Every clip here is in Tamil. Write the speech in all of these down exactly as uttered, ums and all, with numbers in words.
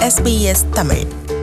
S B S Tamil.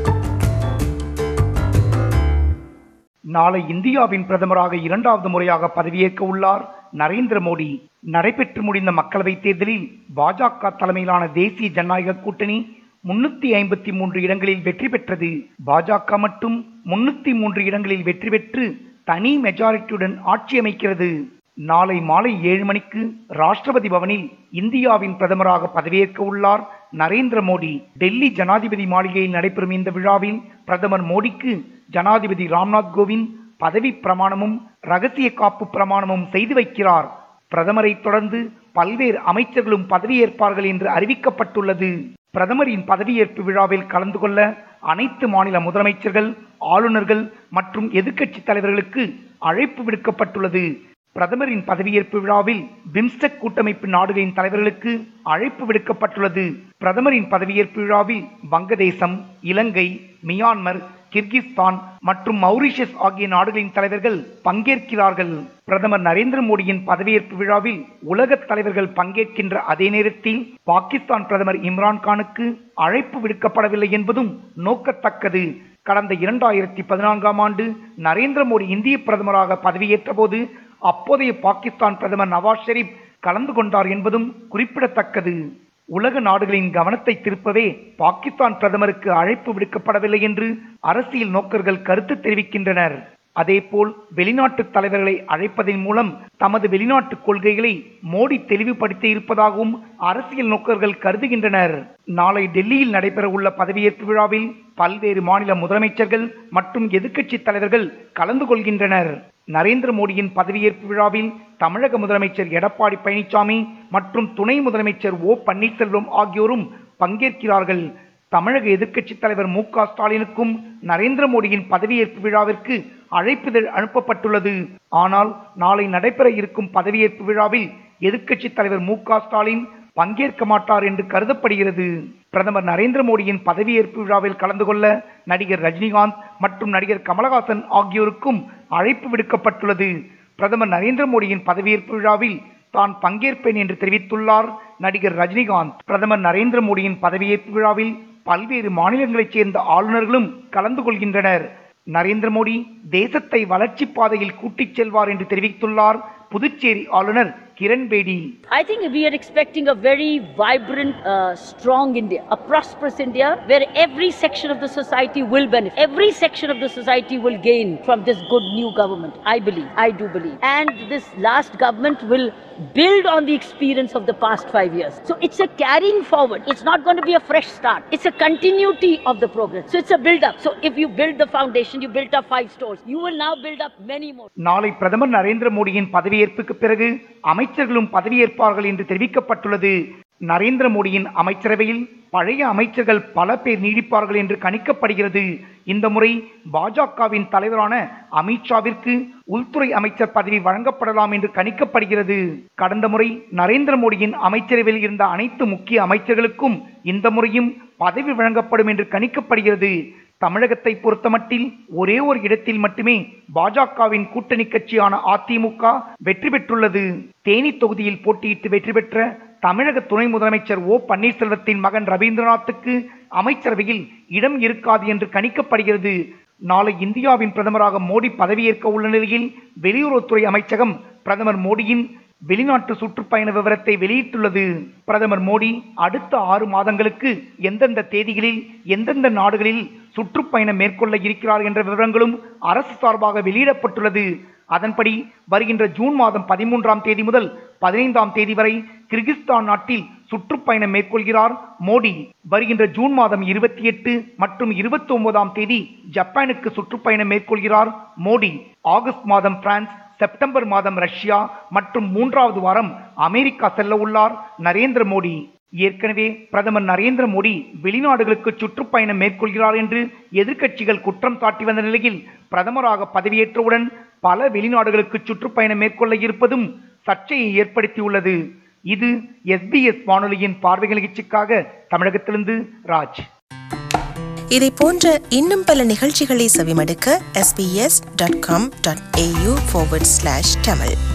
நாளை இந்தியாவின் பிரதமராக இரண்டாவது முறையாக பதவியேற்க உள்ளார் நரேந்திர மோடி. நடைபெற்று முடிந்த மக்களவைத் தேர்தலில் பாஜக தலைமையிலான தேசிய ஜனநாயக கூட்டணி முன்னூத்தி ஐம்பத்தி மூன்று இடங்களில் வெற்றி பெற்றது. பாஜக மட்டும் முன்னூத்தி மூன்று இடங்களில் வெற்றி பெற்று தனி மெஜாரிட்டியுடன் ஆட்சி அமைக்கிறது. நாளை மாலை ஏழு மணிக்கு ராஷ்டிரபதி பவனில் இந்தியாவின் பிரதமராக பதவியேற்க உள்ளார் நரேந்திர மோடி. டெல்லி ஜனாதிபதி மாளிகையில் நடைபெறும் இந்த விழாவில் பிரதமர் மோடிக்கு ஜனாதிபதி ராம்நாத் கோவிந்த் பதவி பிரமாணமும் ரகசிய காப்பு பிரமாணமும் செய்து வைக்கிறார். பிரதமரை தொடர்ந்து பல்வேறு அமைச்சர்களும் பதவியேற்பார்கள் என்று அறிவிக்கப்பட்டுள்ளது. பிரதமரின் பதவியேற்பு விழாவில் கலந்து கொள்ள அனைத்து மாநில முதலமைச்சர்கள், ஆளுநர்கள் மற்றும் எதிர்க்கட்சி தலைவர்களுக்கு அழைப்பு விடுக்கப்பட்டுள்ளது. பிரதமரின் பதவியேற்பு விழாவில் பிம்ஸ்டெக் கூட்டமைப்பு நாடுகளின் தலைவர்களுக்கு அழைப்பு விடுக்கப்பட்டுள்ளது. பிரதமரின் பதவியேற்பு விழாவில் வங்கதேசம், இலங்கை, மியான்மர், கிர்கிஸ்தான் மற்றும் மௌரிஷியஸ் ஆகிய நாடுகளின் தலைவர்கள் பங்கேற்கிறார்கள். பிரதமர் நரேந்திர மோடியின் பதவியேற்பு விழாவில் உலக தலைவர்கள் பங்கேற்கின்ற அதே நேரத்தில் பாகிஸ்தான் பிரதமர் இம்ரான்கானுக்கு அழைப்பு விடுக்கப்படவில்லை என்பதும் நோக்கத்தக்கது. கடந்த இரண்டாயிரத்தி பதினான்காம் ஆண்டு நரேந்திர மோடி இந்திய பிரதமராக பதவியேற்ற போது அப்போதைய பாகிஸ்தான் பிரதமர் நவாஸ் ஷெரீப் கலந்து கொண்டார் என்பதும் குறிப்பிடத்தக்கது. உலக நாடுகளின் கவனத்தை திருப்பவே பாகிஸ்தான் பிரதமருக்கு அழைப்பு விடுக்கப்படவில்லை என்று அரசியல் நோக்கர்கள் கருத்து தெரிவிக்கின்றனர். அதேபோல் வெளிநாட்டு தலைவர்களை அழைப்பதன் மூலம் தமது வெளிநாட்டு கொள்கைகளை மோடி தெளிவுபடுத்தி இருப்பதாகவும் அரசியல் நோக்கர்கள் கருதுகின்றனர். நாளை டெல்லியில் நடைபெற உள்ள பதவியேற்பு விழாவில் பல்வேறு மாநில முதலமைச்சர்கள் மற்றும் எதிர்க்கட்சி தலைவர்கள் கலந்து கொள்கின்றனர். நரேந்திர மோடியின் பதவியேற்பு விழாவில் தமிழக முதலமைச்சர் எடப்பாடி பழனிசாமி மற்றும் துணை முதலமைச்சர் ஓ பன்னீர்செல்வம் ஆகியோரும் பங்கேற்கிறார்கள். தமிழக எதிர்க்கட்சி தலைவர் மு க ஸ்டாலினுக்கும் நரேந்திர மோடியின் பதவியேற்பு விழாவிற்கு அழைப்புதழ் அனுப்பப்பட்டுள்ளது. ஆனால் நாளை நடைபெற இருக்கும் பதவியேற்பு விழாவில் எதிர்க்கட்சி தலைவர் மு க ஸ்டாலின் பங்கேற்க மாட்டார் என்று கருதப்படுகிறது. பிரதமர் நரேந்திர மோடியின் பதவியேற்பு விழாவில் கலந்து கொள்ள நடிகர் ரஜினிகாந்த் மற்றும் நடிகர் கமலஹாசன் ஆகியோருக்கும் அழைப்பு விடுக்கப்பட்டுள்ளது. பிரதமர் நரேந்திர மோடியின் பதவியேற்பு விழாவில் தான் பங்கேற்பேன் என்று தெரிவித்துள்ளார் நடிகர் ரஜினிகாந்த். பிரதமர் நரேந்திர மோடியின் பதவியேற்பு விழாவில் பல்வேறு மாநிலங்களைச் சேர்ந்த ஆளுநர்களும் கலந்து கொள்கின்றனர். நரேந்திர மோடி தேசத்தை வளர்ச்சி பாதையில் கூட்டிச் செல்வார் என்று தெரிவித்துள்ளார் புதுச்சேரி ஆளுநர் Kiran Bedi. I think we are expecting a very vibrant, uh, strong India, a prosperous India where every section of the society will benefit. Every section of the society will gain from this good new government. I believe, I do believe. And this last government will build on the experience of the past five years. So it's a carrying forward. It's not going to be a fresh start. It's a continuity of the progress. So it's a build up. So if you build the foundation, you built up five stores, you will now build up many more. நாளை பிரதமர் நரேந்திர மோடியின் பதவியேற்புக்கு பிறகு அமைச்சர்களும் பதவியேற்பார்கள் என்று தெரிவிக்கப்பட்டுள்ளது. நரேந்திர மோடியின் அமைச்சரவையில் பழைய அமைச்சர்கள் பல பேர் நீடிப்பார்கள் என்று கணிக்கப்படுகிறது. இந்த முறை பாஜகவின் தலைவரான அமித்ஷாவிற்கு உள்துறை அமைச்சர் பதவி வழங்கப்படலாம் என்று கணிக்கப்படுகிறது. கடந்த முறை நரேந்திர மோடியின் அமைச்சரவையில் இருந்த அனைத்து முக்கிய அமைச்சர்களுக்கும் இந்த முறையும் பதவி வழங்கப்படும் என்று கணிக்கப்படுகிறது. தமிழகத்தை பொறுத்தமட்டில் ஒரே ஒரு இடத்தில் மட்டுமே பாஜகவின் கூட்டணி கட்சியான அதிமுக வெற்றி பெற்றுள்ளது. தேனி தொகுதியில் போட்டியிட்டு வெற்றி பெற்ற தமிழக துணை முதலமைச்சர் ஓ பன்னீர்செல்வத்தின் மகன் ரவீந்திரநாத்துக்கு அமைச்சரவையில் இடம் இருக்காது என்று கணிக்கப்படுகிறது. நாளை இந்தியாவின் பிரதமராக மோடி பதவியேற்க உள்ள நிலையில் வெளியுறவுத்துறை அமைச்சகம் பிரதமர் மோடியின் வெளிநாட்டு சுற்றுப்பயண விவரத்தை வெளியிட்டுள்ளது. பிரதமர் மோடி அடுத்த ஆறு மாதங்களுக்கு எந்தெந்த தேதிகளில் எந்தெந்த நாடுகளில் சுற்றுப்பயணம் மேற்கொள்ள இருக்கிறார் என்ற விவரங்களும் அரசு சார்பாக வெளியிடப்பட்டுள்ளது. அதன்படி வருகின்ற ஜூன் மாதம் பதிமூன்றாம் தேதி முதல் பதினைந்தாம் தேதி வரை கிர்கிஸ்தான் நாட்டில் சுற்றுப்பயணம் மேற்கொள்கிறார் மோடி. வருகின்ற ஜூன் மாதம் இருபத்தி எட்டு மற்றும் இருபத்தி ஒன்பதாம் தேதி ஜப்பானுக்கு சுற்றுப்பயணம் மேற்கொள்கிறார் மோடி. ஆகஸ்ட் மாதம் பிரான்ஸ், செப்டம்பர் மாதம் ரஷ்யா மற்றும் மூன்றாவது வாரம் அமெரிக்கா செல்ல உள்ளார் நரேந்திர மோடி. ஏற்கனவே பிரதமர் நரேந்திர மோடி வெளிநாடுகளுக்கு சுற்றுப்பயணம் மேற்கொள்கிறார் என்று எதிர்க்கட்சிகள் குற்றம் சாட்டி வந்த நிலையில் பிரதமராக பதவியேற்றவுடன் பல வெளிநாடுகளுக்கு சுற்றுப்பயணம் மேற்கொள்ள இருப்பதும் சர்ச்சையை ஏற்படுத்தியுள்ளது. இது எஸ் பி எஸ் வானொலியின் பார்வை நிகழ்ச்சிக்காக தமிழகத்திலிருந்து ராஜ். இதை போன்ற இன்னும் பல நிகழ்ச்சிகளை செவிமடுக்க S B S dot com dot A U forward slash Tamil